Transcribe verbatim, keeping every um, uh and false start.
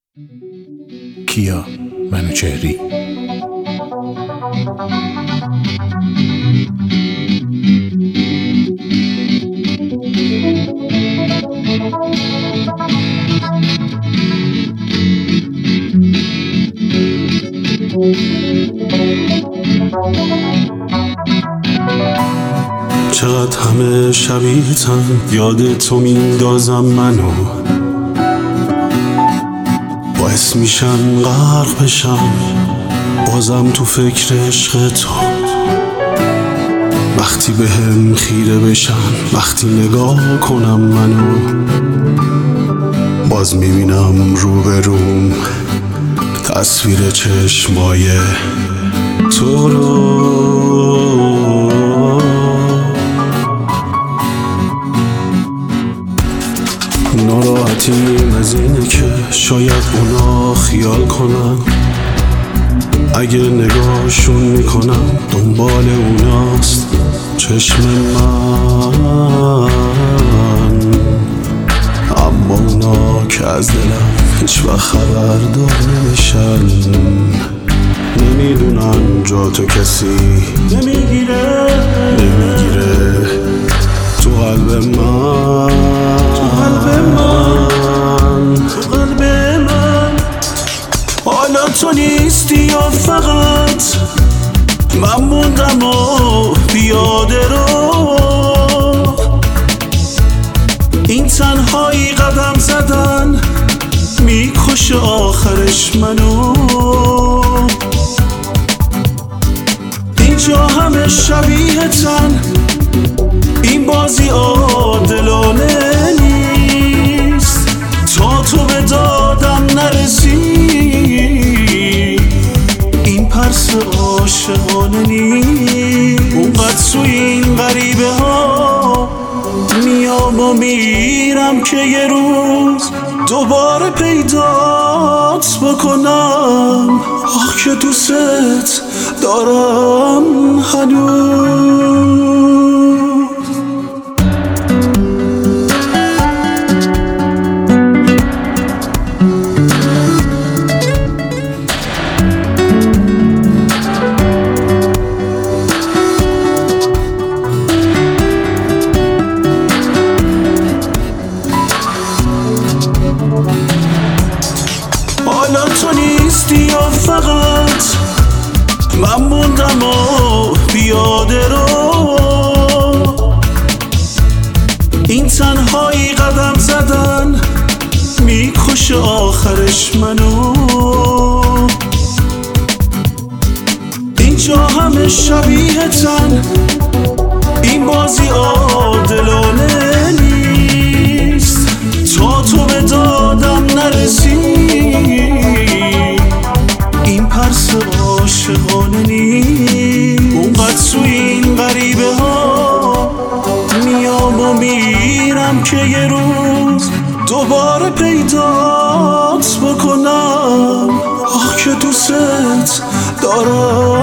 کیا منوچهری. چقدر همه شبیه‌تن، یاد تو میندازم منو، باعث میشن غرق بشم بازم تو فکر عشق تو. وقتی به هم خیره بشن، وقتی نگاه کنم منو، باز میبینم رو به روم تصویر چشمای تو رو. ناراحتیم از اینه که شاید اونا خیال کنن اگه نگاهشون میکنم دنبال اوناست چشم من، اما اونا که از دلم هیچ وقت خبردار نمیشن. نمیدونن جا تو کسی نمیگیره نمیگیره تو قلب من، تو قلب من، تو قلب من. حالا تو نیستی یا فقط من موندم و پیاده رو، این تنهایی قدم زدن میکشه آخرش منو. اینجا همه شبیه تن، این بازی عادلانه نیست. تا تو به دادم نرسی این پرس عاشقانه نیست. اونقدر تو این غریبه ها میام و میرم که یه روز دوباره پیدات بکنم. آخ که دوست دارم هنوز. حالا تو نیستی یا فقط من موندم و پیاده رو، این تنهایی قدم زدن میکشه آخرش منو. اینجا همه شبیه تن، این بازی عادلانه نیست. تا تو به دادم نرسی این پرس عاشقانه نیست. اونقدر تو این غریبه ها میام و میرم که یه روز دوباره پیدات بکنم. آخ که دوست دارم